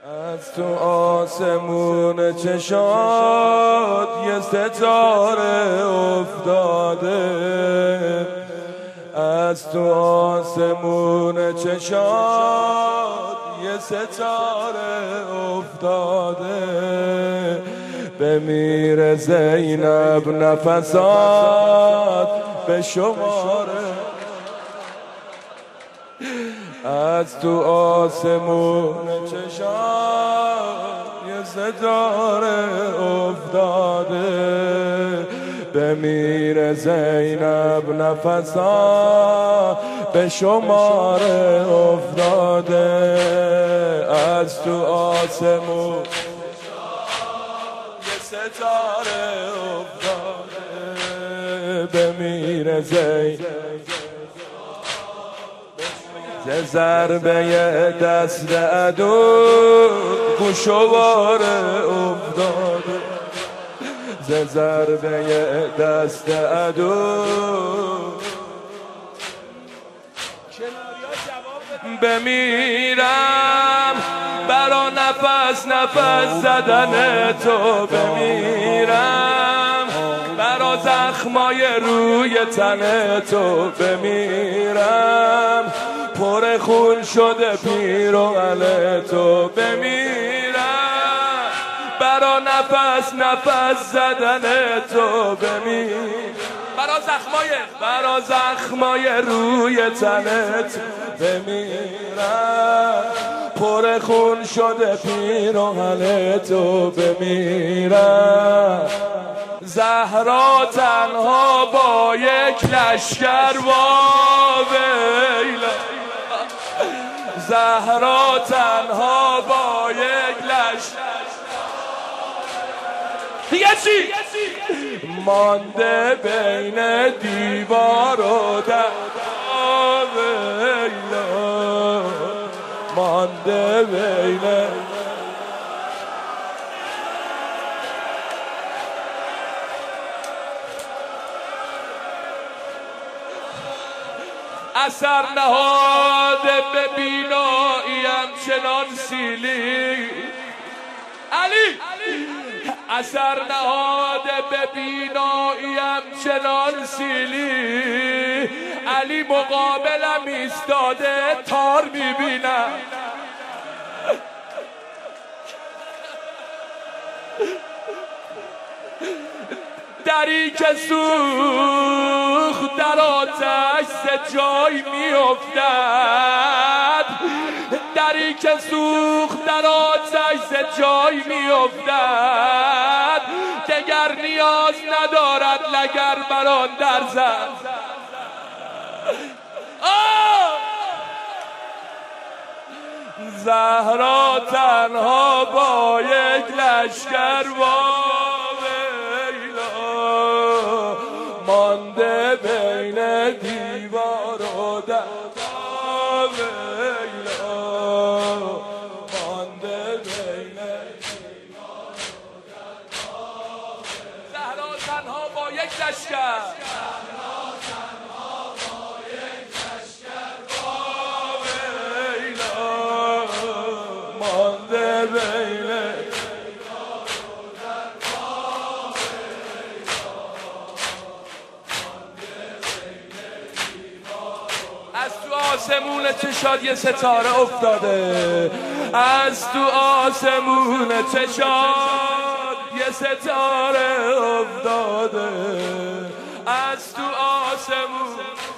از تو آسمون چشات یه ستاره افتاده، از تو آسمون چشات یه ستاره افتاده، بمیره زینب نفسات به شماره، از تو آسمون چشات یه ستاره افتاده، بمیره زینب نفسات به شماره افتاده، از تو آسمون یه ستاره افتاده، بمیره زینب ز ضربه دست عدو گوشواره افتاده، ز ضربه دست عدو بمیرم برا نفس زدن تو، بمیرم برا زخمای روی تن تو، بمیرم پر خون شده پیراهن تو، بمیرم برا نفس زدن تو، بمیرم برا زخمای روی تنت، بمیرم پر خون شده پیراهن تو، بمیرم زهرا تنها با یک لشکر واویلا، زهرا تنها با یک لشکر دیگه چی؟ مانده بین دیوار و در، مانده بین اثر نهاده به بیناییم چنان سیلی، علی اثر نهاده به بیناییم چنان سیلی، علی مقابلم ایستاده تار میبینم، دری که سوخت در آتش ز جای میافتد، دری که سوخت در آتش ز جای میافتد، دگر نیاز ندارد لگر بر آن در زد، زهرا تنها با یک لشکر مانده بین دیوار و در، مانده بین دیوار و در، زهرا تنها با یک لشکر، مانده بین از تو آسمون چشات یه ستاره افتاده، از تو آسمون چشات یه ستاره افتاده، از تو آسمون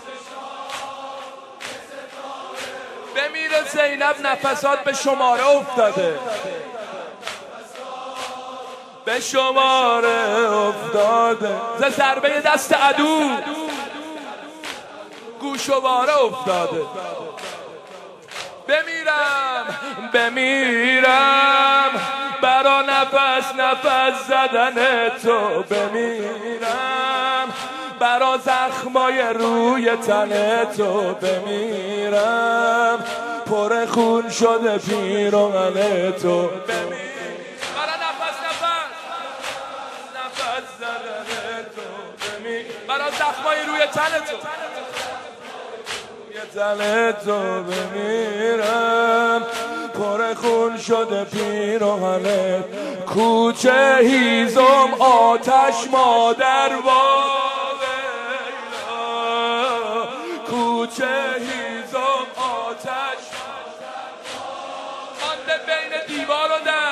بمیره زینب نفسات به شماره افتاده، به شماره افتاده، ز ضربه دست عدو گوشواره افتاده، بمیرم برا نفس زدن تو، بمیرم برا زخمای روی تن تو، بمیرم پر خون شده پیراهن تو، بمیرم برا نفس زدن تو، بمیرم برا زخمای روی تن تو، تن تو، بمیرم پر خون شده پیراهنت، کوچه هیزم آتش مادر کوچه هیزم آتش مانده بین دیوار و در،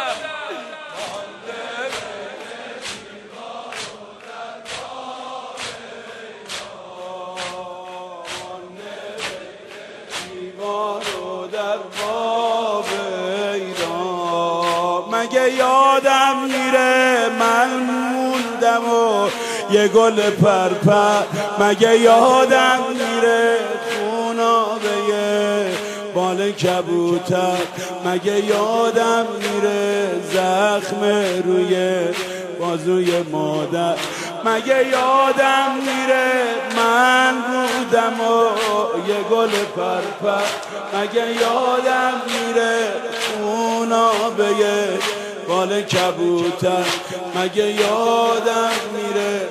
مگه یادم میره من موندم و یه گل پرپر، مگه یادم میره خونابه بال کبوتر، مگه یادم میره زخم روی بازوی مادر، مگه یادم میره من بودم و یه گل پرپر، مگه یادم میره خونابه بال کبوتر، مگه یادم میره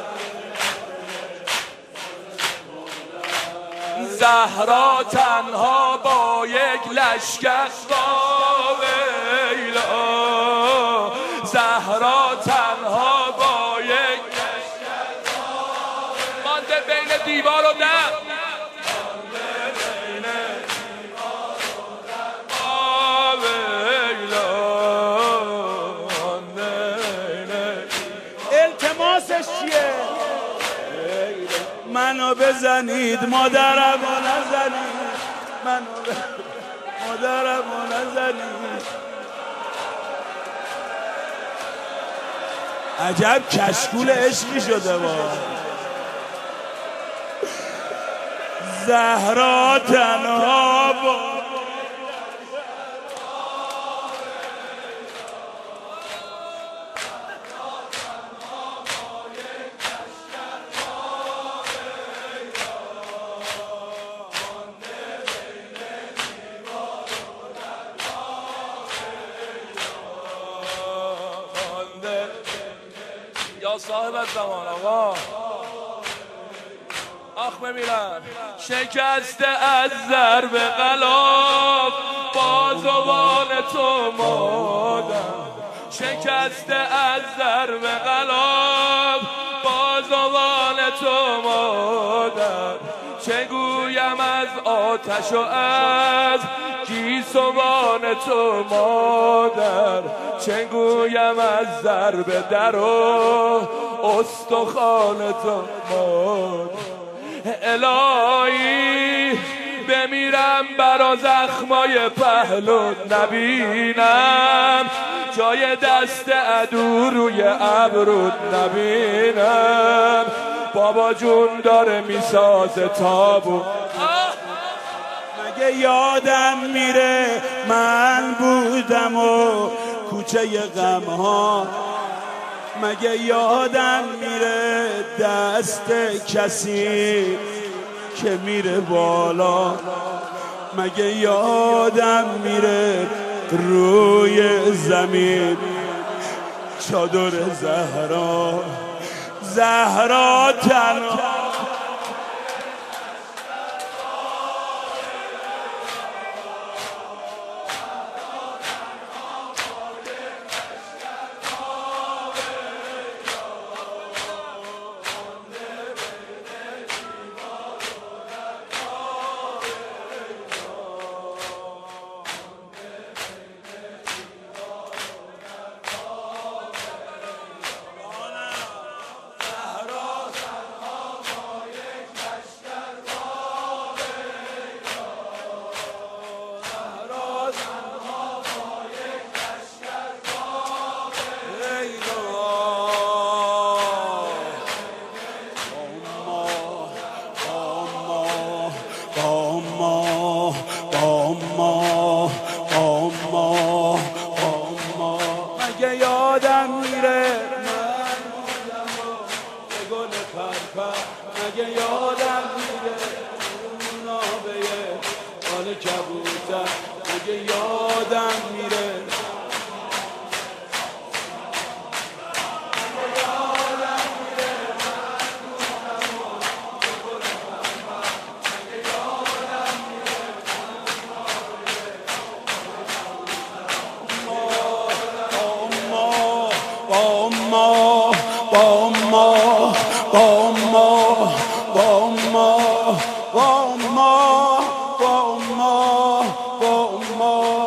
زهرا تنها با یک لشکر ویلا، زهرا تنها با یک لشکر مانده بین دیوار و در، التماسش چیه؟ منو بزنید مادرمو نزنید، مادرمو نزنید. عجب کشکول عشقی شده با زهرا تنها با یا صاحب زمان آقا آخ بمیرم شکسته از ضرب غلاف بازوان تو مادر، شکسته از ضرب غلاف بازوان تو مادر، چه گویم از آتش و از گیسوان تو مادر، چه گویم از ضرب در و استخوان تو مادر، الهی بمیرم برا زخمای پهلو نبینم، جای دست عدو روی ابرود نبینم، بابا جون داره میسازه تابو، مگه یادم میره من بودم و کوچه غمها، مگه یادم میره دست کسی که میره بالا، مگه یادم میره روی زمین چادر زهرا، زهرا تنها مگه یادم میره من بودم و گل پرپر، مگه یادم میره نابه بال کبوتر، مگه یادم میره با ما